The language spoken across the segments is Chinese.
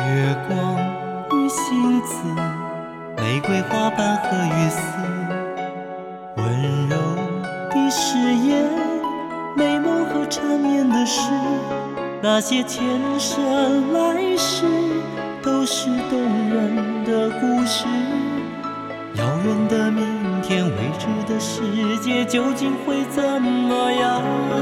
月光与星子，玫瑰花瓣和雨丝，温柔的誓言，美梦和缠绵的诗，那些前生来世都是动人的故事。遥远的明天，未知的世界究竟会怎么样？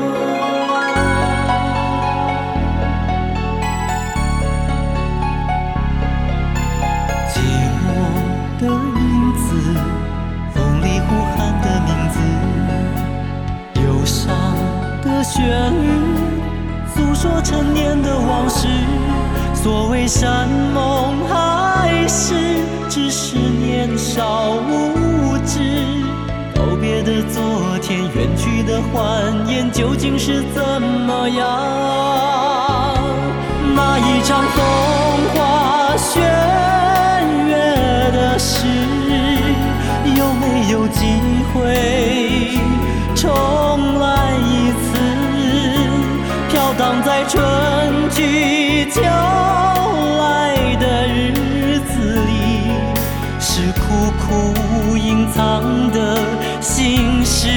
寂寞的影子，风里呼喊的名字，忧伤的旋律，诉说陈年的往事。所谓山盟海誓，只是年少无知。告别的昨天，远去的欢颜，究竟是怎么样？那一场风花雪月的事，有没有机会重来一次？飘荡在春去秋来的日子里，是苦苦隐藏的心事。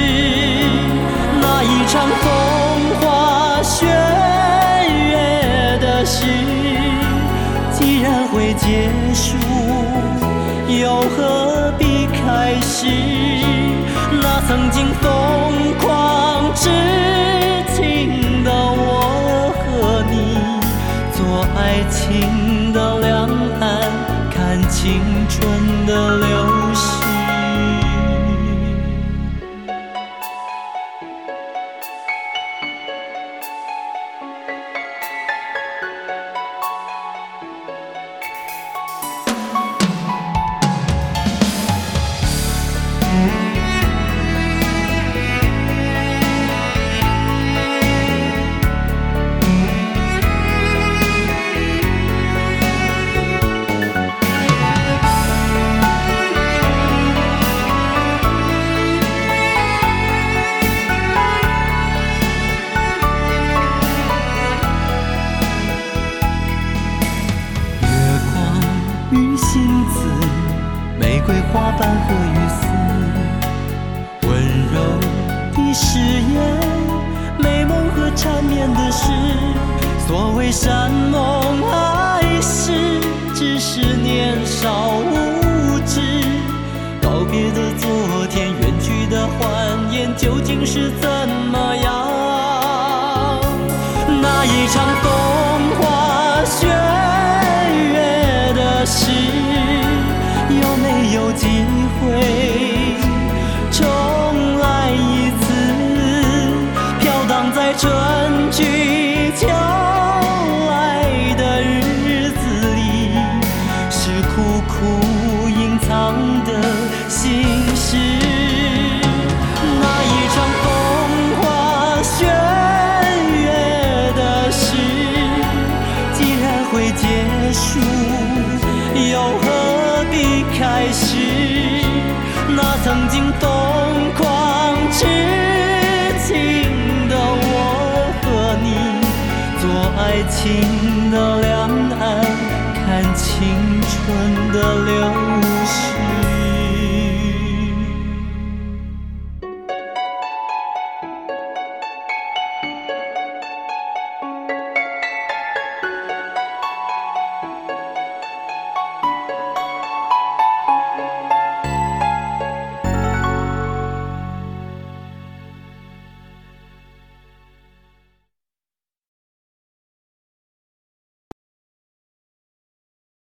那一场风花雪月的事，既然会结束，又何必开始？那曾经疯狂痴情的我和你，做爱情的两岸，看青春的流逝。星子，玫瑰花瓣和雨丝，温柔的誓言，美梦和缠绵的事。所谓山盟海誓，只是年少无知。告别的昨天，远去的欢颜，究竟是怎么样？那一场风花雪月的事，有没有机会重来一次？飘荡在春去秋来的日子里，是苦苦隐藏的心事。那一场风花雪月的事，既然会结束，又何必开始？那曾经疯狂痴情的我和你，做爱情的两岸，看青春的流逝。